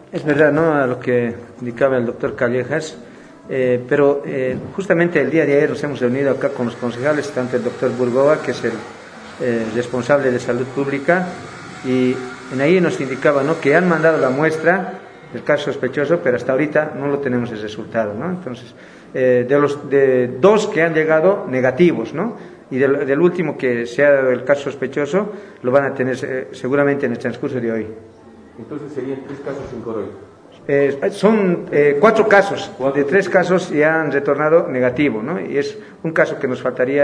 Es verdad, ¿no?, a lo que indicaba el doctor Callejas, pero justamente el día de ayer nos hemos reunido acá con los concejales, tanto el doctor Burgoa, que es el responsable de salud pública, y en ahí nos indicaba, ¿no?, que han mandado la muestra del caso sospechoso, pero hasta ahorita no lo tenemos el resultado, ¿no? Entonces, de dos que han llegado negativos, ¿no?, y del último que se ha dado el caso sospechoso, lo van a tener seguramente en el transcurso de hoy. Entonces serían 3 casos en Coroy. Son 4 casos, de 3 casos ya han retornado negativo, ¿no? Y es un caso que nos faltaría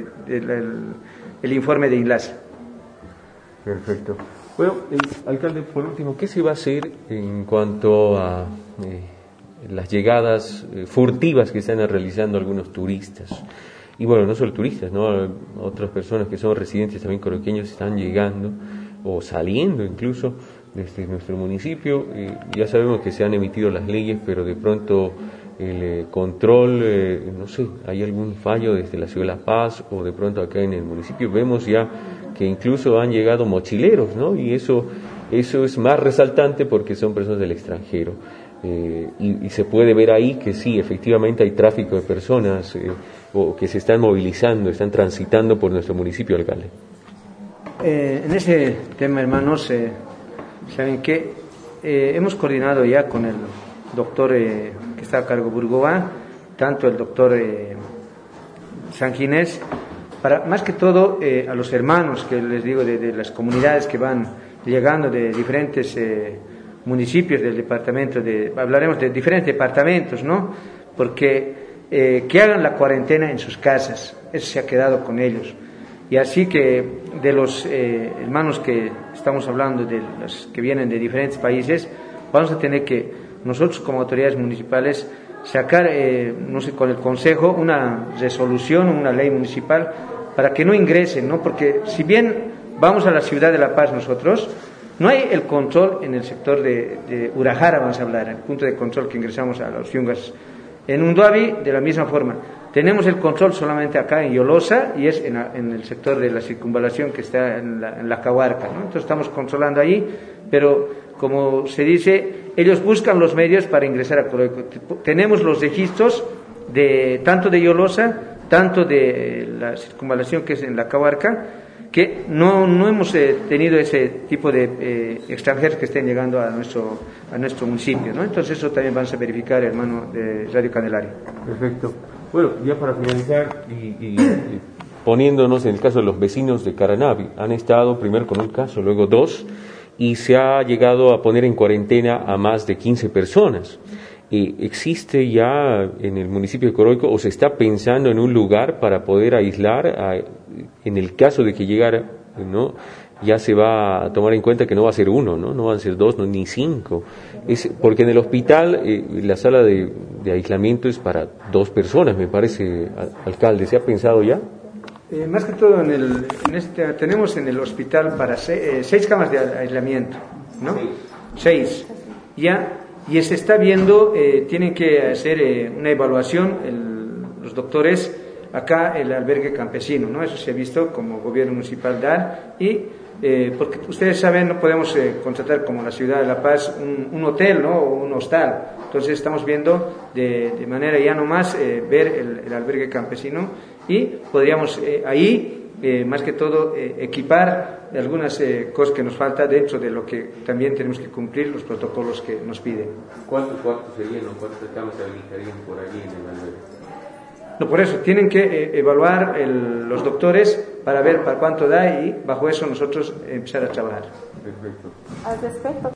el informe de INLAS. Perfecto. Bueno, alcalde, por último, ¿qué se va a hacer en cuanto a las llegadas furtivas que están realizando algunos turistas? Y bueno, no solo turistas, ¿no? Otras personas que son residentes también coroqueños están llegando o saliendo incluso desde nuestro municipio. Ya sabemos que se han emitido las leyes, pero de pronto el control, no sé, hay algún fallo desde la ciudad de La Paz o de pronto acá en el municipio vemos ya que incluso han llegado mochileros, ¿no? Y eso es más resaltante porque son personas del extranjero. Y se puede ver ahí que sí, efectivamente hay tráfico de personas o que se están movilizando, están transitando por nuestro municipio, alcalde. En ese tema, hermanos, saben que hemos coordinado ya con el doctor que está a cargo de Burgoa, tanto el doctor Sanginés, para más que todo a los hermanos que les digo de las comunidades que van llegando de diferentes municipios del departamento, hablaremos de diferentes departamentos, ¿no? Porque que hagan la cuarentena en sus casas, eso se ha quedado con ellos. Y así que de los hermanos que estamos hablando, de los que vienen de diferentes países, vamos a tener que nosotros como autoridades municipales sacar, no sé, con el Consejo una resolución, una ley municipal para que no ingresen, ¿no? Porque si bien vamos a la ciudad de La Paz nosotros, no hay el control en el sector de Urajara, vamos a hablar, el punto de control que ingresamos a los Yungas. En Unduabi, de la misma forma. Tenemos el control solamente acá en Yolosa y es en el sector de la circunvalación que está en la Cahuarca, ¿no? Entonces estamos controlando ahí, pero como se dice, ellos buscan los medios para ingresar a Coroico. Tenemos los registros tanto de Yolosa, tanto de la circunvalación que es en la Cahuarca, que no hemos tenido ese tipo de extranjeros que estén llegando a nuestro municipio, ¿no? Entonces eso también vamos a verificar, hermano, de Radio Candelaria. Perfecto. Bueno, ya para finalizar y poniéndonos en el caso de los vecinos de Caranavi, han estado primero con un caso, luego 2, y se ha llegado a poner en cuarentena a más de 15 personas. ¿Existe ya en el municipio de Coroico o se está pensando en un lugar para poder aislar en el caso de que llegara, ¿no? Ya se va a tomar en cuenta que no va a ser 1, no van a ser 2, ni 5, porque en el hospital la sala de aislamiento es para 2 personas, me parece, alcalde. ¿Se ha pensado ya? Más que todo tenemos en el hospital para 6 camas de aislamiento, ¿no? 6 ya. Y se está viendo, tienen que hacer una evaluación los doctores acá, el albergue campesino, ¿no? Eso se ha visto como gobierno municipal dar, y porque ustedes saben, no podemos contratar como la ciudad de La Paz un hotel, ¿no?, o un hostal. Entonces estamos viendo de manera ya nomás ver el albergue campesino, y podríamos ahí más que todo equipar algunas cosas que nos falta dentro de lo que también tenemos que cumplir los protocolos que nos piden. ¿Cuántos cuartos serían o cuántas camas se habilitarían por allí en el albergue? No, por eso tienen que evaluar los doctores para ver para cuánto da, y bajo eso nosotros empezar a trabajar. Perfecto. Al respecto.